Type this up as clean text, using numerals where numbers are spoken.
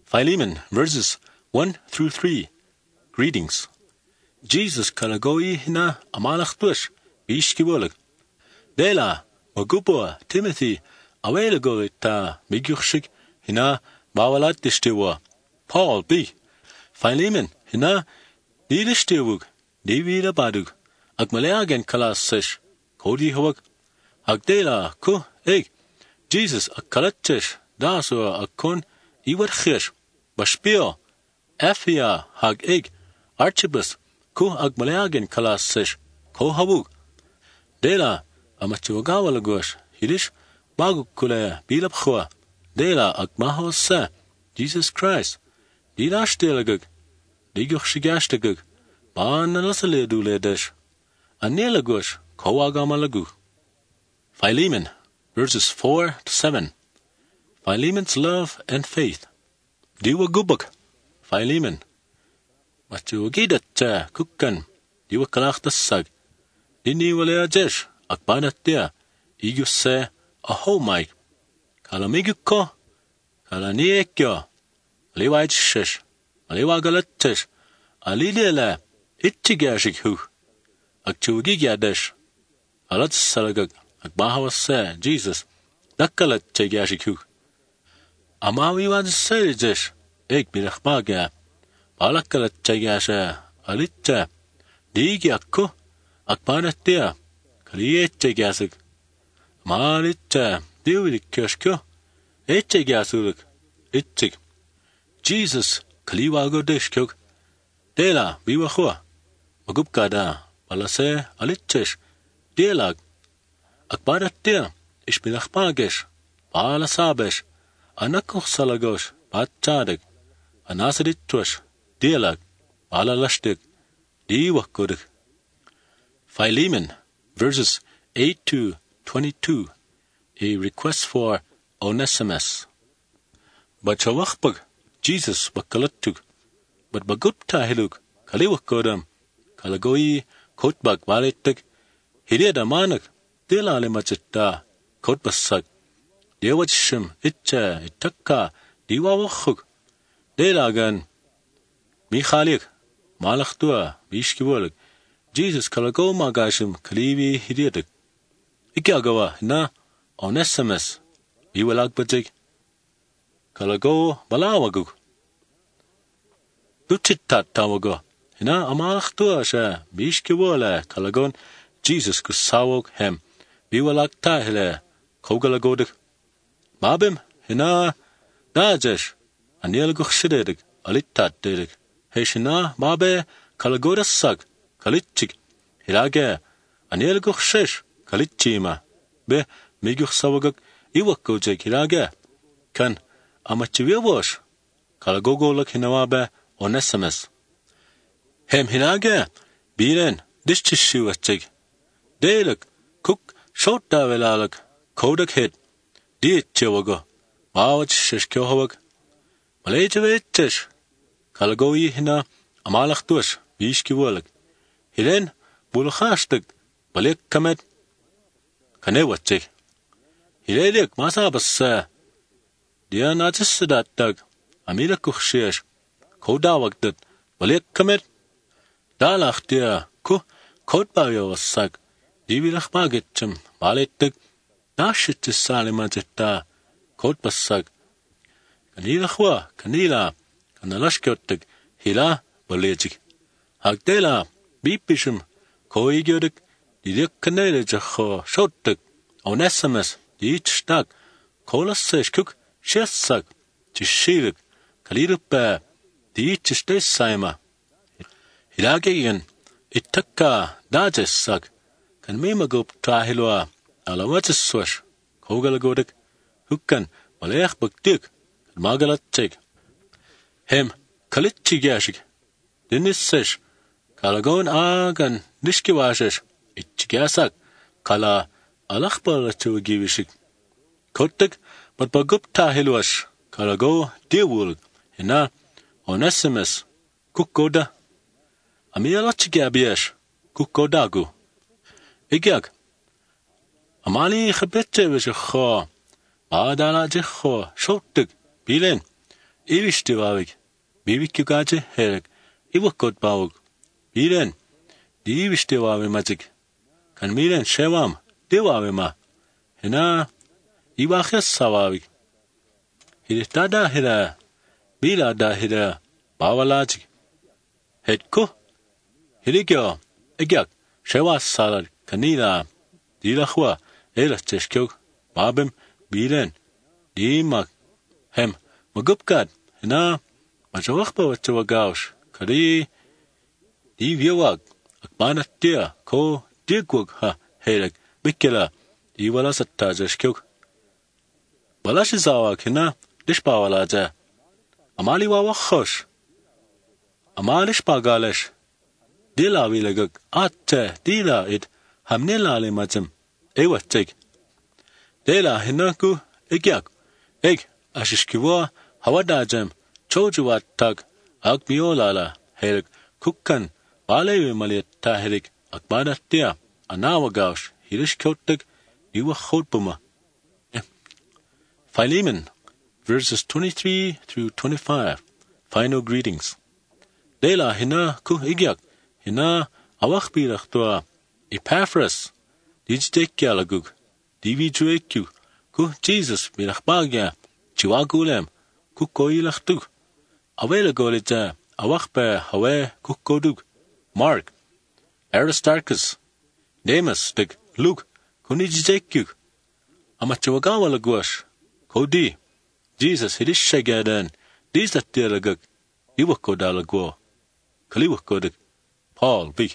Philemon, verses 1 through 3. Greetings. Jesus kalagoi hina amalach tush, bishkiwolig. Dela, Magupo, Timothy, awelagorita, migushik, hina, bawalatishtiwa. Paul, B. Philemon, hina, nidishtiwug, divida badug, agmaleagen kalas kodi hawag, agdela, ku, egg, Jesus, akalatish, daso, akon, iwarchish, bashpio, Ephia, hag egg, Archibus, ku agmaleagen kalas ko hawug. Dela, amachugawalagosh, hidish, bagukule, bilabchua, dela, agmahos Jesus Christ, didashtelagug, digushigashtegug, banalasaleduledish, anelagosh, koagamalagu. Philemon, verses 4 to 7. Philemon's love and faith. Diwa gubak, Philemon. Machugidat kukan, diwa kalachtasag, diniwaleajesh, akbanatia, iguse, ahomai, kalamiguko, kalaniekyo, aliwaitshish, aliwagalatesh, alilele, itchigashik hu, akchugigadesh, alatsalagag, akbahawase, Jesus, dakalat chigashik hu. Amawi wadsejesh, ek birachbaga, balakalat chigasha, alitcha, digiakko, akbanatia, kalietchigasik, malitcha, diwilikyoshko, etchigasuluk, itchig. Jesus, kaliwagodeshkog, dela, biwachua, magubkada, balase, alitchesh, delag, akbanatia, ishbinachbagesh, balasabesh, anakuch salagosh, batchadig, anasaditrush, delag, balalashtig, diwakudig. Philemon, verses 8 to 22, a request for Onesimus. But shawachbag, Jesus bakalatug, but bagupta hilug, kaliwakodam, kalagoi, kotbag valitig, hiriada manak, delalimachita, kotbasag, dewachshim, itcha, itakka, diwawachug, delagan, michalik, malachtua, bishkiwolig, Jesus kalago magashim, kalivi hiriadig. Ikiagawa, na, Onesimus, biwalagbadig, kalago balawagug. Duchitat tawago, hina amalachtua sha, bishkiwola, kalagon, Jesus kusawog hem, biwalagta hele, kogalagodig. Mabim, hina, dajesh, anielguch shidedig, alitat dedig. Heshina, mabe, kalagodasag, kalitchig, hilage, anielguch shesh, kalitchima. Be, miguch sawagug, iwakojeg hilage. Kan, amachiwiawosh, kalagogolak hinawabe, Onesimus. Hem hilage, biren, dishchishuachig. Delik, kuk, shotdavelalak, kodak hit, dietchewago, bawach shishkyohawag. Malejavetish, kalagoi hina, amalachtush, bishkiwolag. Hiren, bulchashtig, balik kamet, kanewachig. Hirelik, masabas, dianachisadatag, amilakuchshish, kodawagdat, balik kamet, dalach dia, ku, kodbawasag, divilach magitchim, balitig, dashitis salimajita, kodbasag. Kanilachwa, kanila, kanalashkyotig, hila, balejig. Hagdela, bipishim, koigyodig, didik kanelejacho, shotig, Onesimus, dichstag, kolasesh kuk, shessag, chishilig, kalirupa, dichistessaima. Hilagegen, itakka, dajesag, kan mimagup trahilwa, alawacheswash, kogalagodig, hukkan, malech bagdik, magalatchig. Hem, kalitchigashig, dinissesh, kalagon agan, nishkiwashesh, itchigasak, kala, alachbalachuagivishig. Kotig, but bagup tahilwash, kalago, diwulg, hina, Onesimus, kukoda, amialachigabiash, kukodagu. Igyag, amali chabetchevish cho, Adala jicho, shotig, bilen, Ivishtivavik, Bivikjugaje herek, Ivukot bavuk, Biren, Divishtivavimajik, Kan miren shevam, Divavima, Hina, Ivachas savavik, Hiritada hira, Bila da hira, Bavalajik, Hetko, Hirikyo, Egyak, Shevas salar, Kanila, Dilachwa, Elasteshkyok, Babim, Biren, Dimak, Hem, Magupkat, Hina, Majawakba Wachawagaush, Kari, Divyawag, Akbanatia, Ko, Dirkwag ha, Herek, Bikila, Diwalasatazeshkyok. Balashizawa Kina, Dishbawalaja, Amaliwa Wachosh, Amalish Bagalesh, Dila Vilaguk, Atte, Dila it, Hamnila Limazim, Ewatik. Dela Hinaku, Egyak, Eg, Ashishkiwa, Hawadajem, Chojuat Tag, Agbiolala, Herek, Kukan, Balevi Maliat Taherik, Akbadatia, Anawagaush, Hirishkotek, Iwa Hotbuma. Philemon, verses 23 through 25. Final greetings. Dela Hina Ku Igyak, Hina Awachbirachtua, Epaphras, Dijtekialagug, Divijueku, Ku Jesus Mirachbagia, Chiwagulem, Ku Koilachtuk, Avelagolita, Awachbe Hawe Kukodug, Mark, Aristarchus, Demas, Dig, Luke, Kunijjeku, Amachawagawalaguash, Kodi, Jesus Hidishagadan, Dizatiraguk, Iwakodalagwo, Kaliwakodik, Paul B.